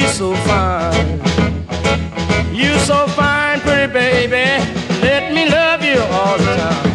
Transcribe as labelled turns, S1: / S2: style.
S1: so fine. You so fine, pretty baby. Let me love you all the time.